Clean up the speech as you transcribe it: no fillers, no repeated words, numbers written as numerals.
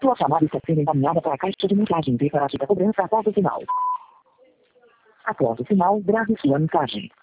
Sua chamada está sendo encaminhada para a caixa de mensagens e para a cobrança após o sinal. Após o sinal, grave sua mensagem.